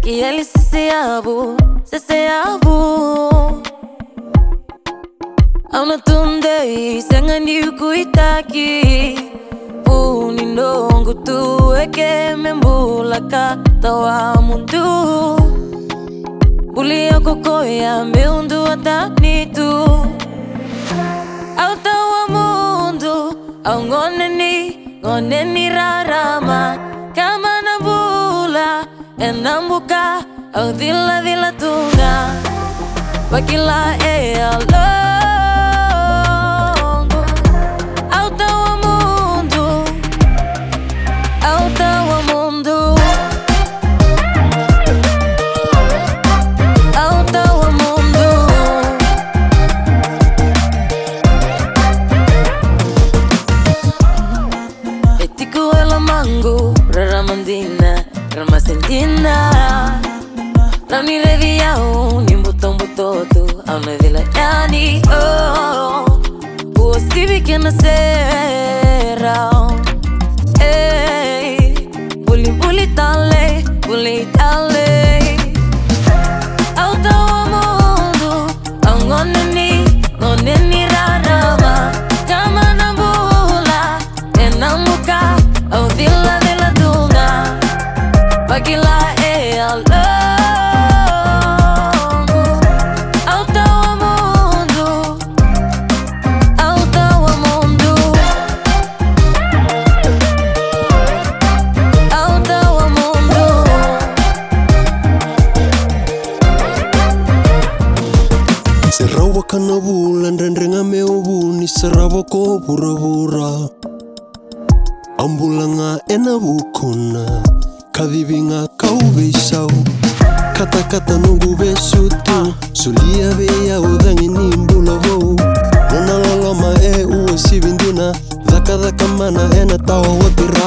que ele se abu Auna tunde sengani kuitaki Puni ndongo tu eke membulaka tawa mundu Buli yako koya meundu atani tu Au tawa mundu au ngoneni rarama Kama nabula enambuka au dila tunga Bakila alongo Au tawa mundu Etiku ela mango raramandina ramasentina Rani reviao ni butoto au na vila yani o sibi que nasera Buli tale Au tawa mundu au ngoneni rarama Kama nambula enamuka au dila dunga Bagila alongo Au tawa mundu Serawa kana bulan renrenga meobuni serabo ko pura Ambulanga ena bukuna Kavivinga kaubesau Kata nungu besutu Sulia beya udangi nimbula bo Nona lalama uwa sibinduna Dhaka mana ena tawa watira